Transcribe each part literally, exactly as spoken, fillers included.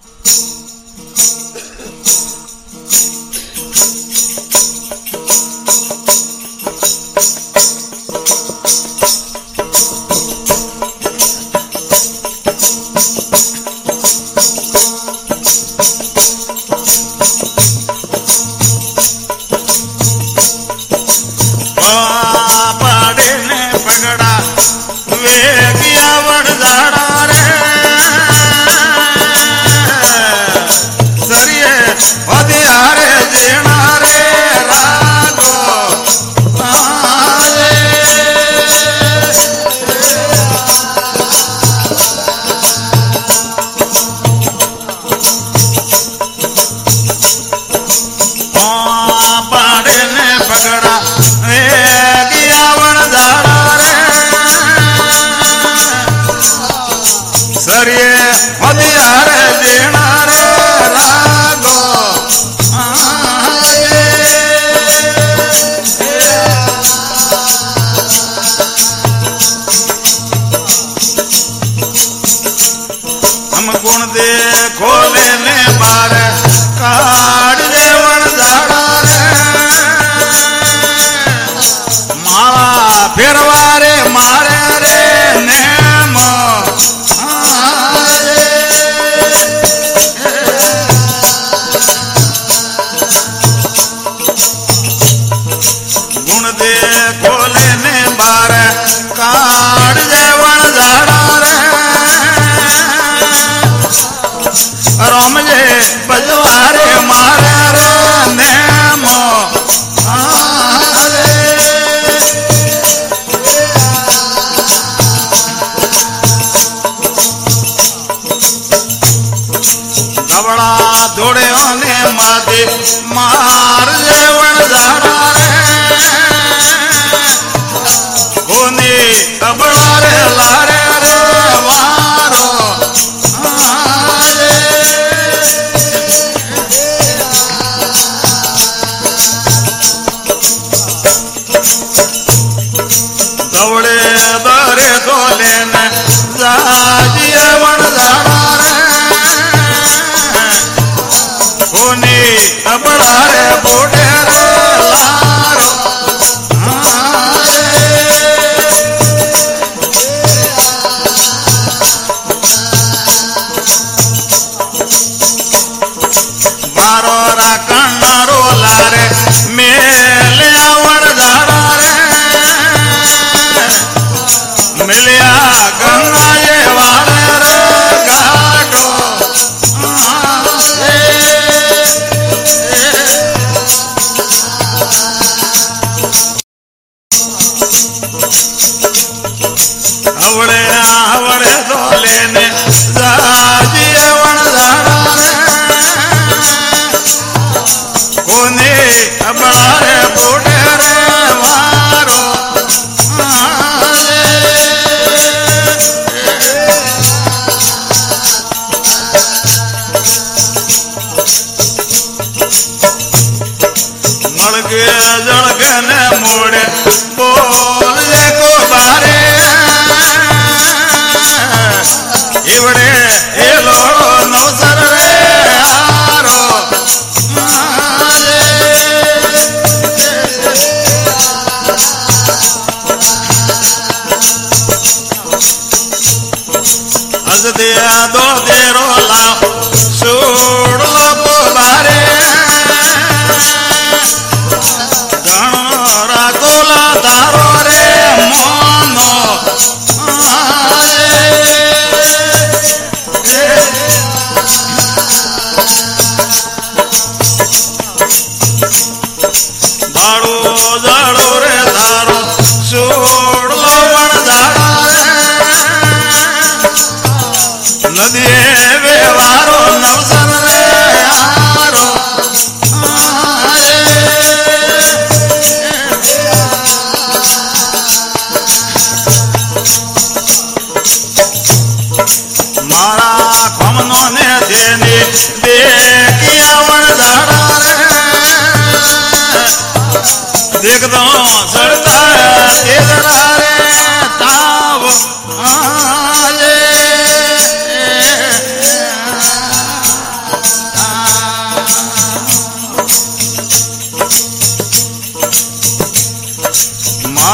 तारो रे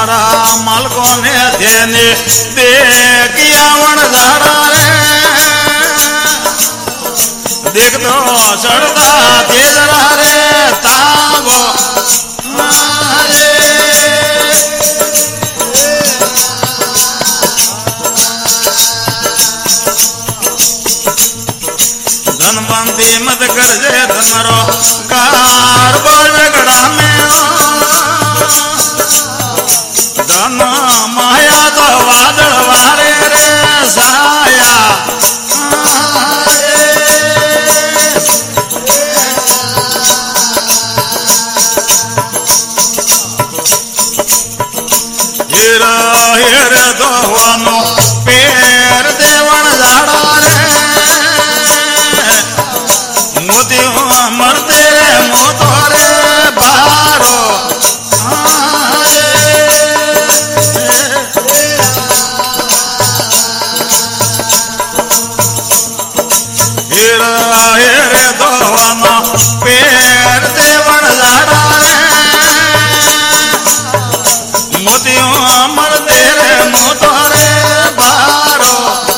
मारा मालको ने देने देखिया वन झाड़ा रे देख दो चढ़ता तेजरा रे ताबो धनवंती मत कर जे धनरो कार बड़गड़ा में धन माया तो वादळ वारे रे साया हिर हिर दोनो पेर देवण झाड़ा रे मोती मरते रे मोतो रे बारो हिर हिर दोनो पेर देवण झाड़ा रे मोती मरते रे मोतो रे बारो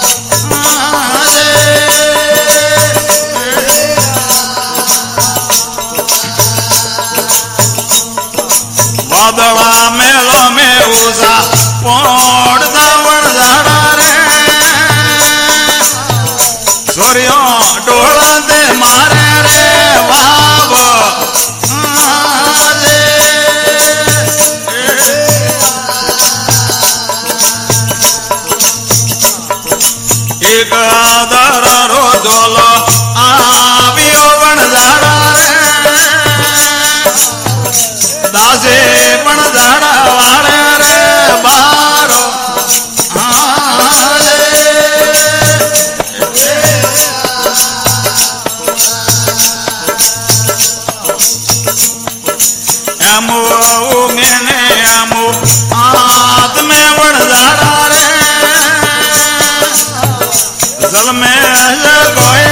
वादड़ा मेलो में उसा पोड़ दावण झाड़ा रे सूर्यो डोला दे मारे रे बाबो एक दरो दोलो आवियो वन झाड़ा रे दासे पण झाड़ा वाले रे बारो एमो मैंने एमो हाथ में वन झाड़ा रे जल में गोया